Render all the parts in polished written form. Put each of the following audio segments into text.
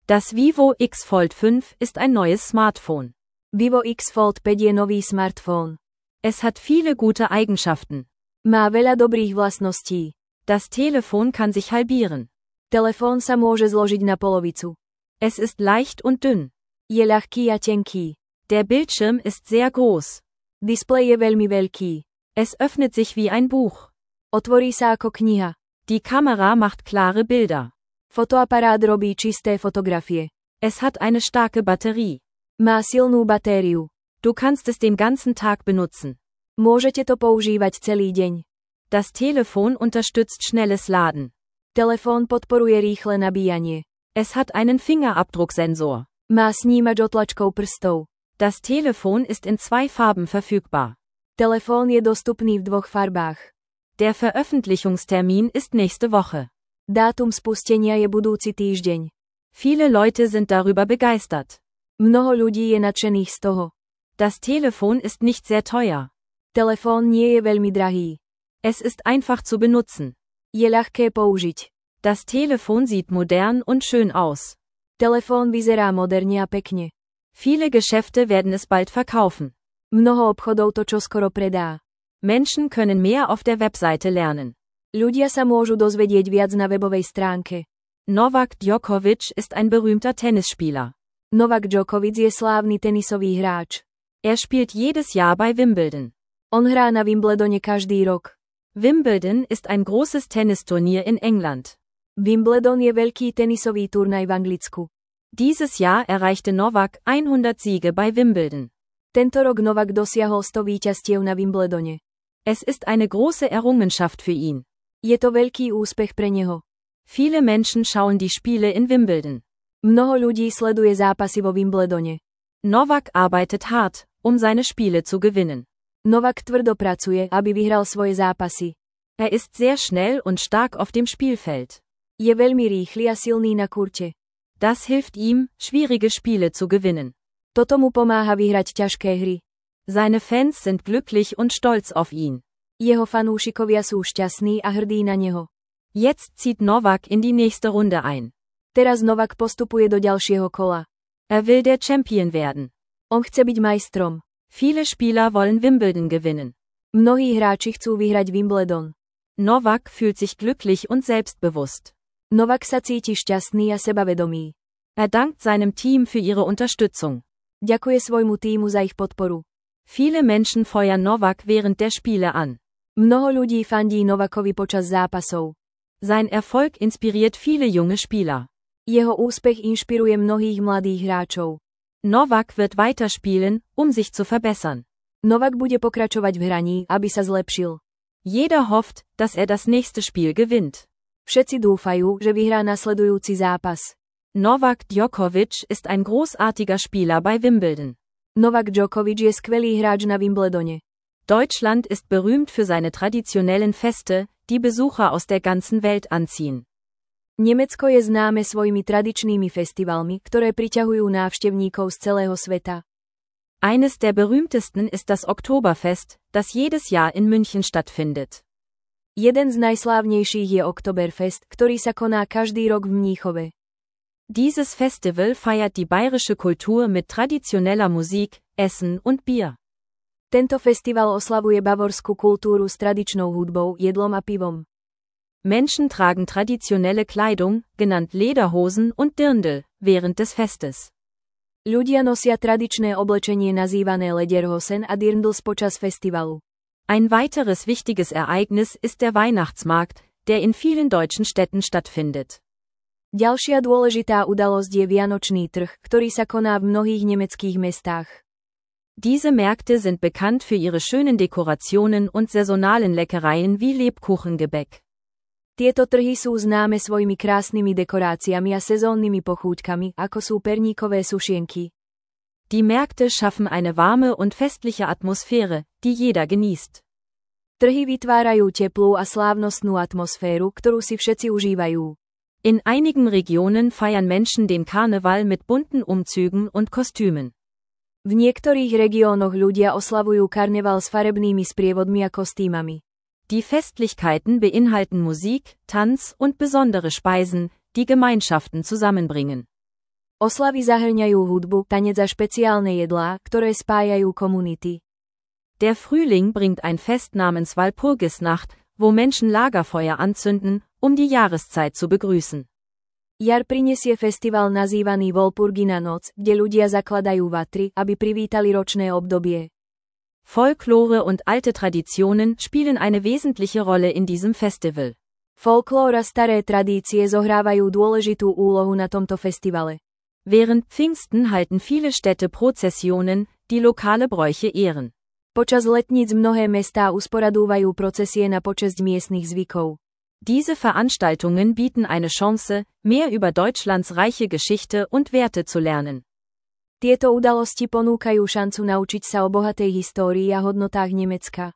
Das Vivo X Fold 5 ist ein neues Smartphone. Vivo X Fold 5 je nový smartphone. Es hat viele gute Eigenschaften. Má veľa dobrých vlastností. Das Telefon kann sich halbieren. Telefón sa môže zložiť na polovicu. Es ist leicht und dünn. Je ľahký a tenký. Der Bildschirm ist sehr groß. Displej je veľmi veľký. Es öffnet sich wie ein Buch. Otvorí sa ako kniha. Die Kamera macht klare Bilder. Fotoaparát robí čisté fotografie. Es hat eine starke Batterie. Má silnú batériu. Du kannst es den ganzen Tag benutzen. Môžete to používať celý deň. Das Telefon unterstützt schnelles Laden. Telefón podporuje rýchle nabíjanie. Es hat einen Fingerabdrucksensor. Má snímač otlačkov prstov. Das Telefon ist in 2 Farben verfügbar. Telefón je dostupný v 2 farbách. Der Veröffentlichungstermin ist nächste Woche. Dátum spustenia je budúci týždeň. Viele Leute sind darüber begeistert. Mnoho ľudí je nadšených z toho. Das Telefon ist nicht sehr teuer. Telefón nie je veľmi drahý. Es ist einfach zu benutzen. Je ľahké použiť. Das Telefon sieht modern und schön aus. Telefón vyzerá moderne a pekne. Viele Geschäfte werden es bald verkaufen. Mnoho obchodov to čoskoro predá. Menschen können mehr auf der Webseite lernen. Ľudia sa môžu dozvedieť viac na webovej stránke. Novak Djokovic ist ein berühmter Tennisspieler. Novak Djokovic je slávny tenisový hráč. Er spielt jedes Jahr bei Wimbledon. On hrá na Wimbledone každý rok. Wimbledon ist ein großes Tennisturnier in England. Wimbledon je veľký tenisový turnaj v Anglicku. Dieses Jahr erreichte Novak 100 Siege bei Wimbledon. Tento rok Novak dosiahol 100 víťazstiev na Wimbledone. Es ist eine große Errungenschaft für ihn. Je to veľký úspech pre neho. Viele Menschen schauen die Spiele in Wimbledon. Mnoho ľudí sleduje zápasy vo Wimbledone. Novak arbeitet hart, um seine Spiele zu gewinnen. Novak tvrdo pracuje, aby vyhral svoje zápasy. Er ist sehr schnell und stark auf dem Spielfeld. Je veľmi rýchly a silný na kurte. Das hilft ihm, schwierige Spiele zu gewinnen. Toto mu pomáha vyhrať ťažké hry. Seine Fans sind glücklich und stolz auf ihn. Jeho fanúšikovia sú šťastní a hrdí na neho. Jetzt zieht Novak in die nächste Runde ein. Teraz Novak postupuje do ďalšieho kola. Er will der Champion werden. On chce byť majstrom. Viele Spieler wollen Wimbledon gewinnen. Mnohí hráči chcú vyhrať Wimbledon. Novak fühlt sich glücklich und selbstbewusst. Novak sa cíti šťastný a sebavedomý. Er dankt seinem Team für ihre Unterstützung. Ďakuje svojmu tímu za ich podporu. Viele Menschen feuern Novak während der Spiele an. Mnoho ľudí fandí Novakovi počas zápasov. Sein Erfolg inspiriert viele junge Spieler. Jeho úspech inšpiruje mnohých mladých hráčov. Novak wird weiterspielen, um sich zu verbessern. Novak bude pokračovať v hraní, aby sa zlepšil. Jeder hofft, dass er das nächste Spiel gewinnt. Všetci dúfajú, že vyhrá nasledujúci zápas. Novak Djokovic ist ein großartiger Spieler bei Wimbledon. Novak Djokovic je skvelý hráč na Wimbledone. Deutschland ist berühmt für seine traditionellen Feste, die Besucher aus der ganzen Welt anziehen. Nemecko je známe svojimi tradičnými festivalmi, ktoré priťahujú návštevníkov z celého sveta. Eines der berühmtesten ist das Oktoberfest, das jedes Jahr in München stattfindet. Jeden z najslávnejších je Oktoberfest, ktorý sa koná každý rok v Mníchove. Dieses Festival feiert die bayerische Kultur mit traditioneller Musik, Essen und Bier. Tento festival oslavuje bavorskú kultúru s tradičnou hudbou, jedlom a pivom. Menschen tragen traditionelle Kleidung, genannt Lederhosen und Dirndl, während des Festes. Ľudia nosia tradičné oblečenie nazývané Lederhosen a Dirndls počas festivalu. Ein weiteres wichtiges Ereignis ist der Weihnachtsmarkt, der in vielen deutschen Städten stattfindet. Ďalšia dôležitá udalosť je Vianočný trh, ktorý sa koná v mnohých nemeckých mestách. Diese Märkte sind bekannt für ihre schönen Dekorationen und saisonalen Leckereien wie Lebkuchengebäck. Tieto trhy sú známe svojimi krásnymi dekoráciami a sezónnymi pochúťkami, ako sú perníkové sušienky. Die Märkte schaffen eine warme und festliche Atmosphäre, die jeder genießt. Trhy vytvárajú teplú a slávnostnú atmosféru, ktorú si všetci užívajú. In einigen Regionen feiern Menschen den Karneval mit bunten Umzügen und Kostümen. V niektorých regiónoch ľudia oslavujú karneval s farebnými sprievodmi a kostýmami. Die Festlichkeiten beinhalten Musik, Tanz und besondere Speisen, die Gemeinschaften zusammenbringen. Oslavy zahrňajú hudbu, tanec a špeciálne jedlá, ktoré spájajú komunity. Der Frühling bringt ein Fest namens Walpurgisnacht, wo Menschen Lagerfeuer anzünden, um die Jahreszeit zu begrüßen. Jar prinesie festival nazývaný Walpurgina noc, kde ľudia zakladajú vatry, aby privítali ročné obdobie. Folklore und alte Traditionen spielen eine wesentliche Rolle in diesem Festival. Folklór a staré tradície zohrávajú dôležitú úlohu na tomto festivale. Während Pfingsten halten viele Städte Prozessionen, die lokale Bräuche ehren. Počas letníc mnohé mestá usporadúvajú procesie na počesť miestnych zvykov. Diese Veranstaltungen bieten eine Chance, mehr über Deutschlands reiche Geschichte und Werte zu lernen. Tieto udalosti ponúkajú šancu naučiť sa o bohatej histórii a hodnotách Nemecka.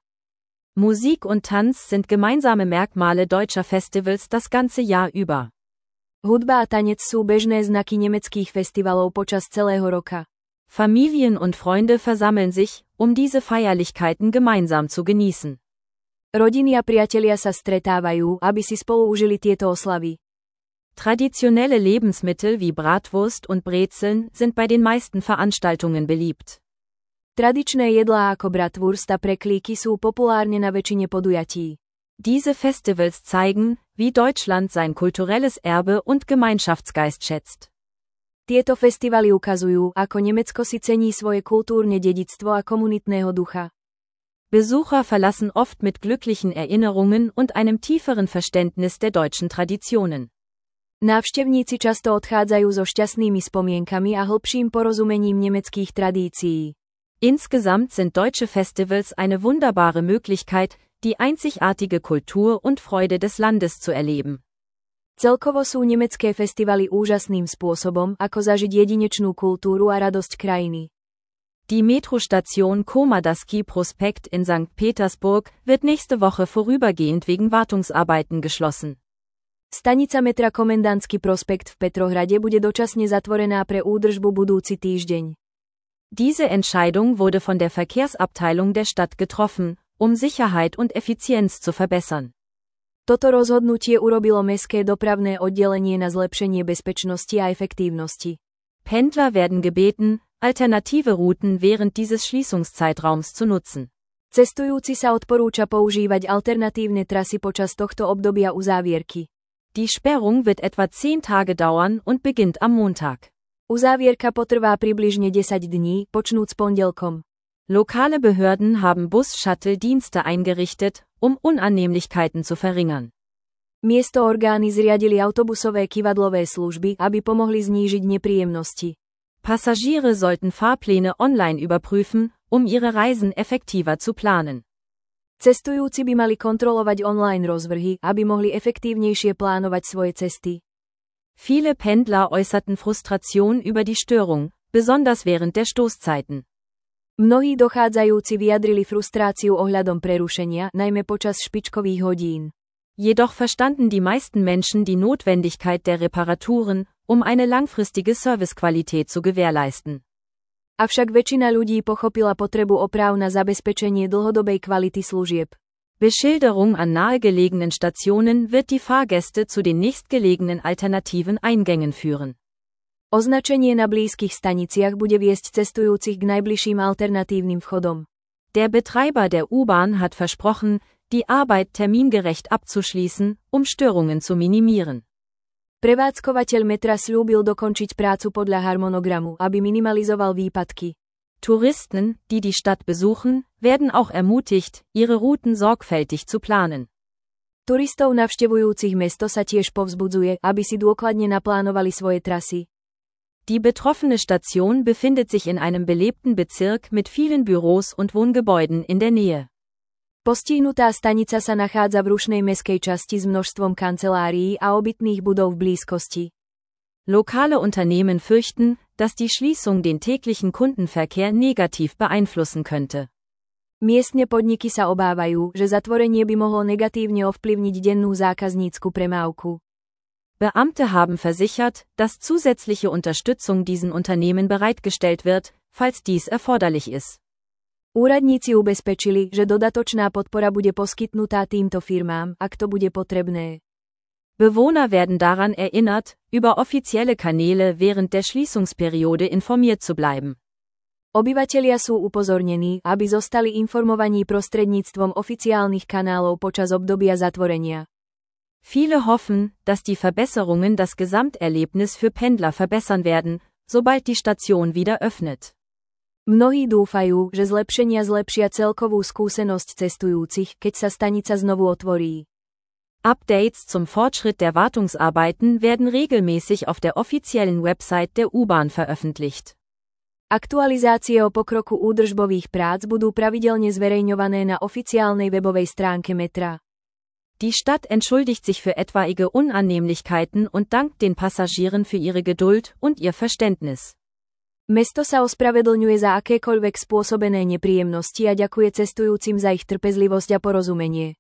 Musik und Tanz sind gemeinsame Merkmale deutscher Festivals das ganze Jahr über. Hudba a tanec sú bežné znaky nemeckých festivalov počas celého roka. Familien und Freunde versammeln sich, um diese Feierlichkeiten gemeinsam zu genießen. Rodiny a priatelia sa stretávajú, aby si spolu užili tieto oslavy. Traditionelle Lebensmittel wie Bratwurst und Brezeln sind bei den meisten Veranstaltungen beliebt. Tradičné jedlá ako bratwurst a preklíky sú populárne na väčšine podujatí. Diese Festivals zeigen, wie Deutschland sein kulturelles Erbe und Gemeinschaftsgeist schätzt. Tieto festivaly ukazujú, ako Nemecko si cení svoje kultúrne dedičstvo a komunitného ducha. Besucher verlassen oft mit glücklichen Erinnerungen und einem tieferen Verständnis der deutschen Traditionen. Návštevníci často odchádzajú so šťastnými spomienkami a hlbším porozumením nemeckých tradícií. Insgesamt sind deutsche Festivals eine wunderbare Möglichkeit, die einzigartige Kultur und Freude des Landes zu erleben. Celkovo sú nemecké festivaly úžasným spôsobom, ako zažiť jedinečnú kultúru a radosť krajiny. Die Metrostation Komadaski Prospekt in St. Petersburg wird nächste Woche vorübergehend wegen Wartungsarbeiten geschlossen. Stanica metra Komendantský prospekt v Petrohrade bude dočasne zatvorená pre údržbu budúci týždeň. Diese Entscheidung wurde von der Verkehrsabteilung der Stadt getroffen, um Sicherheit und Effizienz zu verbessern. Toto rozhodnutie urobilo mestské dopravné oddelenie na zlepšenie bezpečnosti a efektívnosti. Pendler werden gebeten, alternative Routen während dieses Schließungszeitraums zu nutzen. Cestujúci sa odporúča používať alternatívne trasy počas tohto obdobia uzávierky. Die Sperrung wird etwa 10 Tage dauern und beginnt am Montag. Uzávierka potrvá približne 10 dní, počnúc pondelkom. Lokale Behörden haben Bus-Shuttle-Dienste eingerichtet, um Unannehmlichkeiten zu verringern. Miesto orgány zriadili autobusové kyvadlové služby, aby pomohli znížiť nepríjemnosti. Passagiere sollten Fahrpläne online überprüfen, um ihre Reisen effektiver zu planen. Cestujúci by mali kontrolovať online rozvrhy, aby mohli efektívnejšie plánovať svoje cesty. Viele Pendler äußerten Frustration über die Störung, besonders während der Stoßzeiten. Mnohí dochádzajúci vyjadrili frustráciu ohľadom prerušenia, najmä počas špičkových hodín. Jedoch verstanden die meisten Menschen die Notwendigkeit der Reparaturen, um eine langfristige Servicequalität zu gewährleisten. Avšak väčšina ľudí pochopila potrebu oprav na zabezpečenie dlhodobej kvality služieb. Beschilderung an nahegelegenen Stationen wird die Fahrgäste zu den nächstgelegenen alternativen Eingängen führen. Označenie na blízkych staniciach bude viesť cestujúcich k najbližším alternatívnym vchodom. Der Betreiber der U-Bahn hat versprochen, die Arbeit termingerecht abzuschließen, um Störungen zu minimieren. Prevádzkovateľ metra sľúbil dokončiť prácu podľa harmonogramu, aby minimalizoval výpadky. Touristen, die die Stadt besuchen, werden auch ermutigt, ihre Routen sorgfältig zu planen. Turistov navštevujúcich mesto sa tiež povzbudzuje, aby si dôkladne naplánovali svoje trasy. Die betroffene Station befindet sich in einem belebten Bezirk mit vielen Büros und Wohngebäuden in der Nähe. Postihnutá stanica sa nachádza v rušnej mestskej časti s množstvom kancelárií a obytných budov v blízkosti. Lokale Unternehmen fürchten, dass die Schließung den täglichen Kundenverkehr negativ beeinflussen könnte. Miestne podniky sa obávajú, že zatvorenie by mohlo negatívne ovplyvniť dennú zákaznícku premávku. Beamte haben versichert, dass zusätzliche Unterstützung diesen Unternehmen bereitgestellt wird, falls dies erforderlich ist. Úradníci ubezpečili, že dodatočná podpora bude poskytnutá týmto firmám, ak to bude potrebné. Bewohner werden daran erinnert, über offizielle Kanäle während der Schließungsperiode informiert zu bleiben. Obyvatelia sú upozornení, aby zostali informovaní prostredníctvom oficiálnych kanálov počas obdobia zatvorenia. Viele hoffen, dass die Verbesserungen das Gesamterlebnis für Pendler verbessern werden, sobald die Station wieder öffnet. Mnohí dúfajú, že zlepšenia zlepšia celkovú skúsenosť cestujúcich, keď sa stanica znovu otvorí. Updates zum Fortschritt der Wartungsarbeiten werden regelmäßig auf der offiziellen Website der U-Bahn veröffentlicht. Aktualizácie o pokroku údržbových prác budú pravidelne zverejňované na oficiálnej webovej stránke metra. Die Stadt entschuldigt sich für etwaige Unannehmlichkeiten und dankt den Passagieren für ihre Geduld und ihr Verständnis. Mesto sa ospravedlňuje za akékoľvek spôsobené nepríjemnosti a ďakuje cestujúcim za ich trpezlivosť a porozumenie.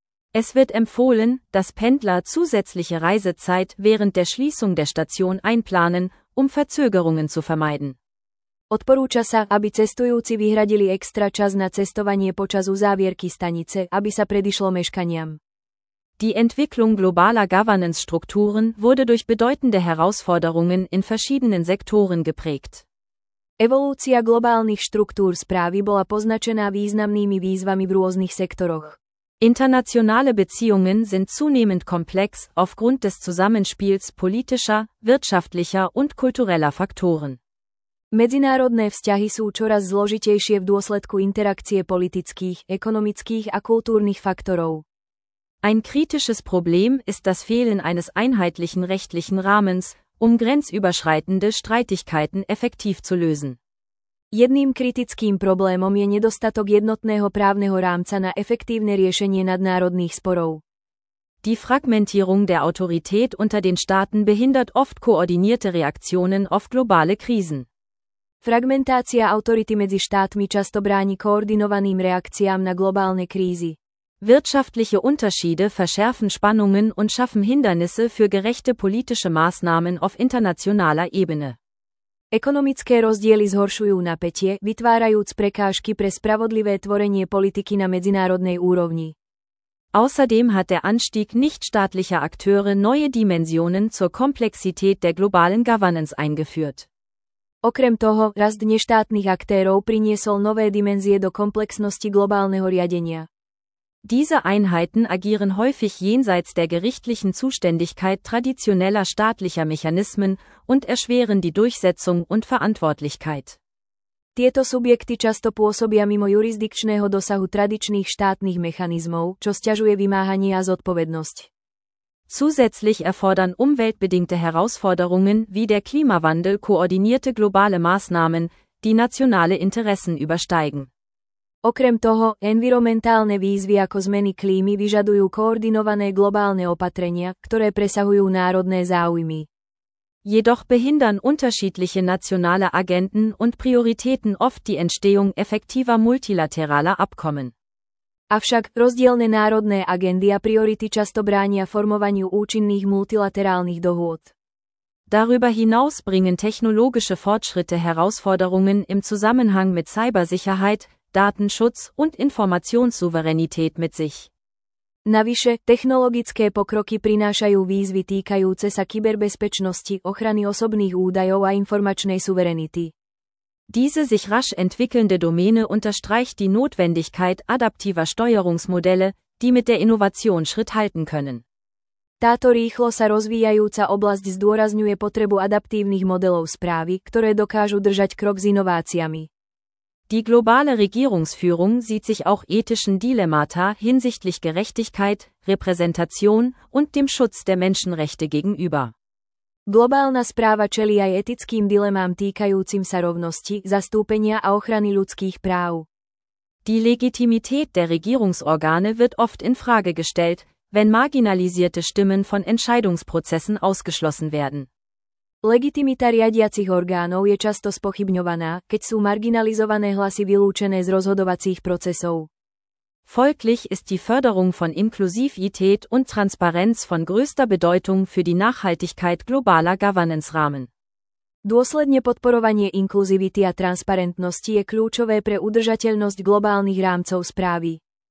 Es wird empfohlen, dass Pendler zusätzliche Reisezeit während der Schließung der Station einplanen, um Verzögerungen zu vermeiden. Odporúča sa, aby cestujúci vyhradili extra čas na cestovanie počas uzávierky stanice, aby sa predišlo meškaniam. Die Entwicklung globaler Governance-Strukturen wurde durch bedeutende Herausforderungen in verschiedenen Sektoren geprägt. Evolúcia globálnych štruktúr správy bola poznačená významnými výzvami v rôznych sektoroch. Internationale Beziehungen sind zunehmend komplex aufgrund des Zusammenspiels politischer, wirtschaftlicher und kultureller Faktoren. Medzinárodné vzťahy sú čoraz zložitejšie v dôsledku interakcie politických, ekonomických a kultúrnych faktorov. Ein kritisches Problem ist das Fehlen eines einheitlichen rechtlichen Rahmens, um grenzüberschreitende Streitigkeiten effektiv zu lösen. Jedným kritickým problémom je nedostatok jednotného právneho rámca na efektívne riešenie nadnárodných sporov. Die Fragmentierung der Autorität unter den Staaten behindert oft koordinierte Reaktionen auf globale Krisen. Fragmentácia autority medzi štátmi často bráni koordinovaným reakciám na globálne krízy. Wirtschaftliche Unterschiede verschärfen Spannungen und schaffen Hindernisse für gerechte politische Maßnahmen auf internationaler Ebene. Ekonomické rozdiely zhoršujú napätie, vytvárajúc prekážky pre spravodlivé tvorenie politiky na medzinárodnej úrovni. Außerdem hat der Anstieg nichtstaatlicher Akteure neue Dimensionen zur Komplexität der globalen Governance eingeführt. Okrem toho, rast neštátnych aktérov priniesol nové dimenzie do komplexnosti globálneho riadenia. Diese Einheiten agieren häufig jenseits der gerichtlichen Zuständigkeit traditioneller staatlicher Mechanismen und erschweren die Durchsetzung und Verantwortlichkeit. Tieto subjekty často pôsobia mimo jurisdikčného dosahu tradičných štátnych mechanizmov, čo sťažuje vymáhanie a zodpovednosť. Zusätzlich erfordern umweltbedingte Herausforderungen wie der Klimawandel koordinierte globale Maßnahmen, die nationale Interessen übersteigen. Okrem toho, environmentálne výzvy ako zmeny klímy vyžadujú koordinované globálne opatrenia, ktoré presahujú národné záujmy. Jedoch behindern unterschiedliche nationale Agenden und Prioritäten oft die Entstehung effektiver multilateraler Abkommen. Avšak rozdielne národné agendy a priority často bránia formovaniu účinných multilaterálnych dohôd. Darüber hinaus bringen technologische Fortschritte Herausforderungen im Zusammenhang mit Cybersicherheit, Datenschutz und Informationssouveränität mit sich. Navyše, technologické pokroky prinášajú výzvy týkajúce sa kyberbezpečnosti, ochrany osobných údajov a informačnej suverenity. Diese sich rasch entwickelnde Domäne unterstreicht die Notwendigkeit adaptiver Steuerungsmodelle, die mit der Innovation Schritt halten können. Táto rýchlo sa rozvíjajúca oblasť zdôrazňuje potrebu adaptívnych modelov správy, ktoré dokážu držať krok s inováciami. Die globale Regierungsführung sieht sich auch ethischen Dilemmata hinsichtlich Gerechtigkeit, Repräsentation und dem Schutz der Menschenrechte gegenüber. Globálna správa čelí aj etickým dilemám týkajúcim sa rovnosti, zastúpenia a ochrany ľudských práv. Die Legitimität der Regierungsorgane wird oft in Frage gestellt, wenn marginalisierte Stimmen von Entscheidungsprozessen ausgeschlossen werden. Legitimita riadiacich orgánov je často spochybňovaná, keď sú marginalizované hlasy vylúčené z rozhodovacích procesov. Folglich ist die Förderung von Inklusivität und Transparenz von größter Bedeutung für die Nachhaltigkeit globaler Governance-Rahmen. Dôsledne podporovanie inkluzivity a transparentnosti je kľúčové pre udržateľnosť globálnych rámcov správy.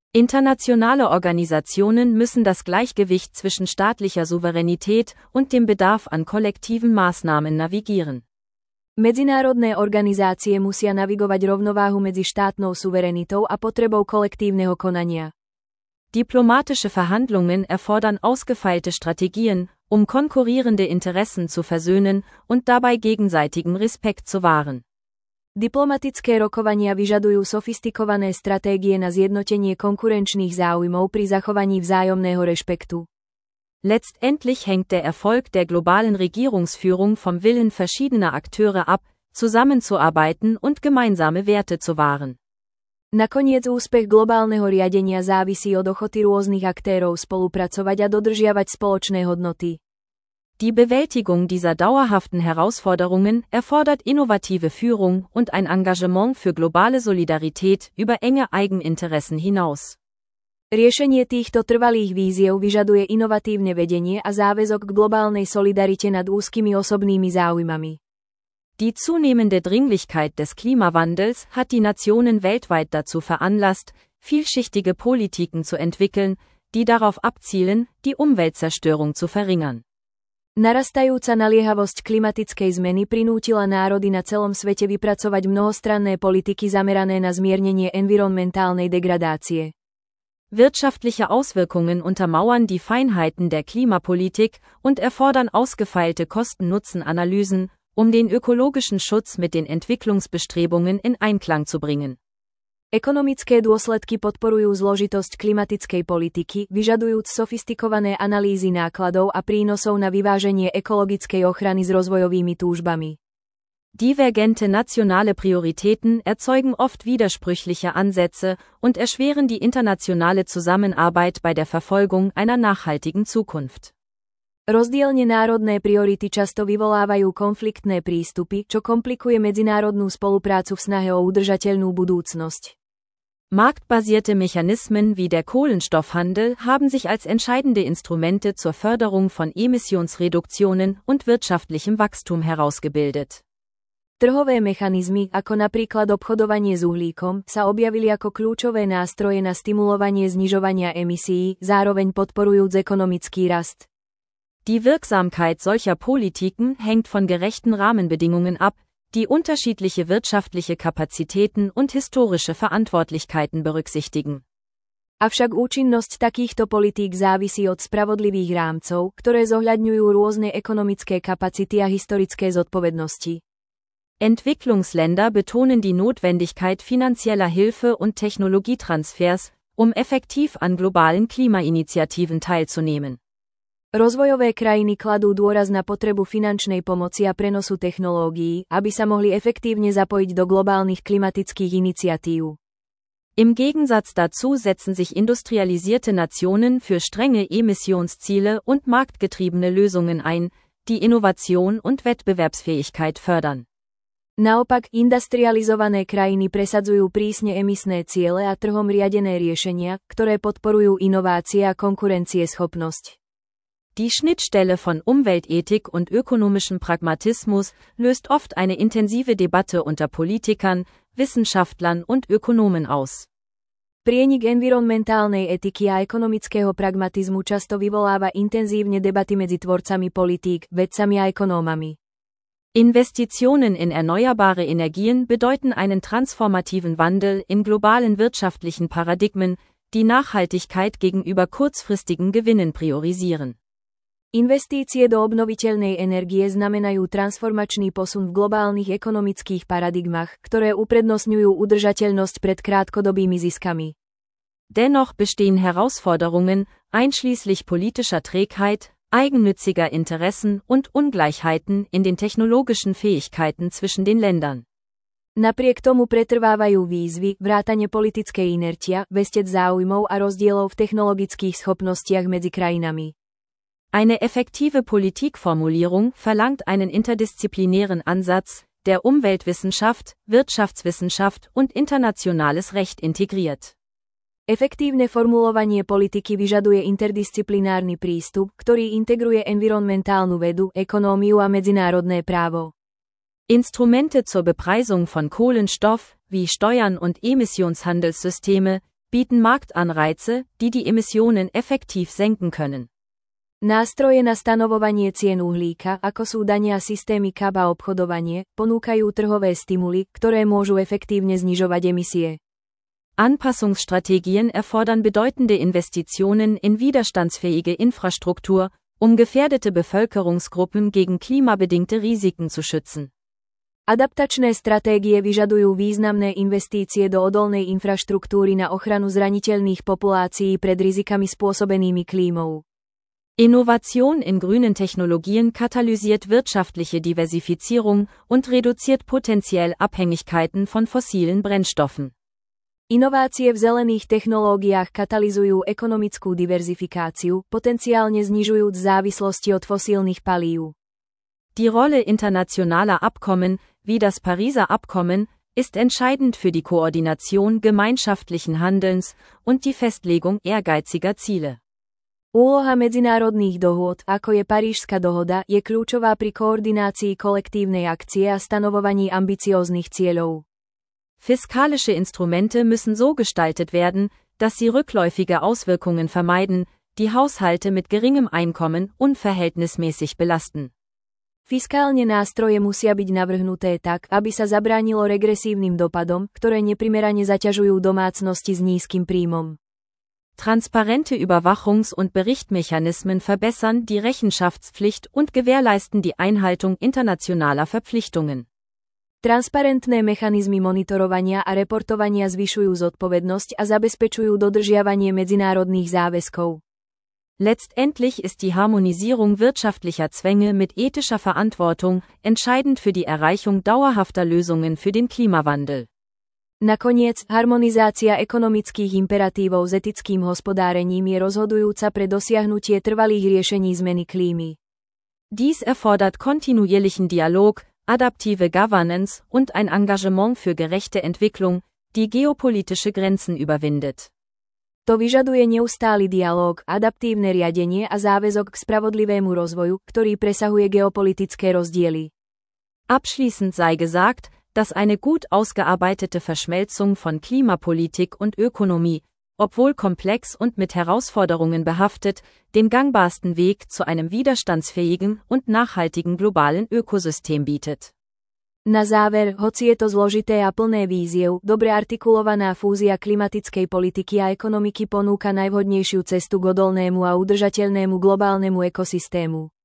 Internationale Organisationen müssen das Gleichgewicht zwischen staatlicher Souveränität und dem Bedarf an kollektiven Maßnahmen navigieren. Medzinárodné organizácie musia navigovať rovnováhu medzi štátnou suverenitou a potrebou kolektívneho konania. Diplomatische Verhandlungen erfordern ausgefeilte Strategien, um konkurrierende Interessen zu versöhnen und dabei gegenseitigen Respekt zu wahren. Diplomatické rokovania vyžadujú sofistikované stratégie na zjednotenie konkurenčných záujmov pri zachovaní vzájomného rešpektu. Letztendlich hängt der Erfolg der globalen Regierungsführung vom Willen verschiedener Akteure ab, zusammenzuarbeiten und gemeinsame Werte zu wahren. Nakoniec úspech globálneho riadenia závisí od ochoty rôznych aktérov spolupracovať a dodržiavať spoločné hodnoty. Die Bewältigung dieser dauerhaften Herausforderungen erfordert innovative Führung und ein Engagement für globale Solidarität über enge Eigeninteressen hinaus. Riešenie týchto trvalých víziev vyžaduje inovatívne vedenie a záväzok k globálnej solidarite nad úzkymi osobnými záujmami. Die zunehmende Dringlichkeit des Klimawandels hat die Nationen weltweit dazu veranlasst, vielschichtige Politiken zu entwickeln, die darauf abzielen, die Umweltzerstörung zu verringern. Narastajúca naliehavosť klimatickej zmeny prinútila národy na celom svete vypracovať mnohostranné politiky zamerané na zmiernenie environmentálnej degradácie. Wirtschaftliche Auswirkungen untermauern die Feinheiten der Klimapolitik und erfordern ausgefeilte Kosten-Nutzen-Analysen, um den ökologischen Schutz mit den Entwicklungsbestrebungen in Einklang zu bringen. Ekonomické dôsledky podporujú zložitosť klimatickej politiky, vyžadujúc sofistikované analýzy nákladov a prínosov na vyváženie ekologickej ochrany s rozvojovými túžbami. Divergente nationale Prioritäten erzeugen oft widersprüchliche Ansätze und erschweren die internationale Zusammenarbeit bei der Verfolgung einer nachhaltigen Zukunft. Rozdielne národné priority často vyvolávajú konfliktné prístupy, čo komplikuje medzinárodnú spoluprácu v snahe o udržateľnú budúcnosť. Marktbasierte Mechanismen wie der Kohlenstoffhandel haben sich als entscheidende Instrumente zur Förderung von Emissionsreduktionen und wirtschaftlichem Wachstum herausgebildet. Trhové mechanizmy, ako napríklad obchodovanie s uhlíkom, sa objavili ako kľúčové nástroje na stimulovanie znižovania emisií, zároveň podporujúc ekonomický rast. Die Wirksamkeit solcher Politiken hängt von gerechten Rahmenbedingungen ab, die unterschiedliche wirtschaftliche Kapazitäten und historische Verantwortlichkeiten berücksichtigen. Avšak účinnosť takýchto politík závisí od spravodlivých rámcov, ktoré zohľadňujú rôzne ekonomické kapacity a historické zodpovednosti. Entwicklungsländer betonen die Notwendigkeit finanzieller Hilfe und Technologietransfers, um effektiv an globalen Klimainitiativen teilzunehmen. Rozvojové krajiny kladú dôraz na potrebu finančnej pomoci a prenosu technológií, aby sa mohli efektívne zapojiť do globálnych klimatických iniciatív. Im Gegensatz dazu setzen sich industrialisierte Nationen für strenge Emissionsziele und marktgetriebene Lösungen ein, die Innovation und Wettbewerbsfähigkeit fördern. Naopak, industrializované krajiny presadzujú prísne emisné ciele a trhom riadené riešenia, ktoré podporujú inovácie a konkurencieschopnosť. Die Schnittstelle von Umweltethik und ökonomischem Pragmatismus löst oft eine intensive Debatte unter Politikern, Wissenschaftlern und Ökonomen aus. Prienik environmentálnej etiky a ekonomického pragmatizmu často vyvoláva intenzívne debaty medzi tvorcami politík, vedcami a ekonómami. Investitionen in erneuerbare Energien bedeuten einen transformativen Wandel in globalen wirtschaftlichen Paradigmen, die Nachhaltigkeit gegenüber kurzfristigen Gewinnen priorisieren. Investície do obnoviteľnej energie znamenajú transformačný posun v globálnych ekonomických paradigmach, ktoré uprednostňujú udržateľnosť pred krátkodobými ziskami. Dennoch bestehen Herausforderungen, einschließlich politischer Trägheit, eigennütziger Interessen und Ungleichheiten in den technologischen Fähigkeiten zwischen den Ländern. Napriek tomu pretrvávajú výzvy, vrátane politickej inertia, vestec záujmov a rozdielov v technologických schopnostiach medzi krajinami. Eine effektive Politikformulierung verlangt einen interdisziplinären Ansatz, der Umweltwissenschaft, Wirtschaftswissenschaft und internationales Recht integriert. Efektívne formulovanie politiky vyžaduje interdisciplinárny prístup, ktorý integruje environmentálnu vedu, ekonómiu a medzinárodné právo. Instrumente zur Bepreisung von Kohlenstoff, wie Steuern und Emissionshandelssysteme, bieten Marktanreize, die die Emissionen effektiv senken können. Nástroje na stanovovanie cien uhlíka, ako sú dane a systémy CAP a obchodovanie, ponúkajú trhové stimuly, ktoré môžu efektívne znižovať emisie. Anpassungsstrategien erfordern bedeutende Investitionen in widerstandsfähige Infrastruktur, um gefährdete Bevölkerungsgruppen gegen klimabedingte Risiken zu schützen. Adaptačné stratégie vyžadujú významné investície do odolnej infraštruktúry na ochranu zraniteľných populácií pred rizikami spôsobenými klímou. Innovation in grünen Technologien katalysiert wirtschaftliche Diversifizierung und reduziert potenziell Abhängigkeiten von fossilen Brennstoffen. Inovácie v zelených technológiách katalyzujú ekonomickú diverzifikáciu, potenciálne znižujúc závislosti od fosílnych palív. Die Rolle internationaler Abkommen, wie das Pariser Abkommen, ist entscheidend für die Koordination gemeinschaftlichen Handelns und die Festlegung ehrgeiziger Ziele. Úloha medzinárodných dohôd, ako je Parížska dohoda, je kľúčová pri koordinácii kolektívnej akcie a stanovovaní ambicióznych cieľov. Fiskalische Instrumente müssen so gestaltet werden, dass sie rückläufige Auswirkungen vermeiden, die Haushalte mit geringem Einkommen unverhältnismäßig belasten. Fiskálne nástroje musia byť navrhnuté tak, aby sa zabránilo regresívnym dopadom, ktoré neprimerane zaťažujú domácnosti s nízkym príjmom. Transparente Überwachungs- und Berichtmechanismen verbessern die Rechenschaftspflicht und gewährleisten die Einhaltung internationaler Verpflichtungen. Transparentné mechanizmy monitorovania a reportovania zvyšujú zodpovednosť a zabezpečujú dodržiavanie medzinárodných záväzkov. Letztendlich ist die Harmonisierung wirtschaftlicher Zwänge mit ethischer Verantwortung entscheidend für die Erreichung dauerhafter Lösungen für den Klimawandel. Nakoniec, harmonizácia ekonomických imperatívov s etickým hospodárením je rozhodujúca pre dosiahnutie trvalých riešení zmeny klímy. Dies erfordert kontinuierlichen Dialog, adaptive Governance und ein Engagement für gerechte Entwicklung, die geopolitische Grenzen überwindet. To vyžaduje neustály dialóg, adaptívne riadenie a záväzok k spravodlivému rozvoju, ktorý presahuje geopolitické rozdiely. Abschließend sei gesagt, dass eine gut ausgearbeitete Verschmelzung von Klimapolitik und Ökonomie, obwohl komplex und mit Herausforderungen behaftet, den gangbarsten Weg zu einem widerstandsfähigen und nachhaltigen globalen Ökosystem bietet. Na záver, hoci je to zložité a plné víziev, dobre artikulovaná fúzia klimatickej politiky a ekonomiky ponúka najvhodnejšiu cestu k odolnému a udržateľnému globálnemu ekosystému.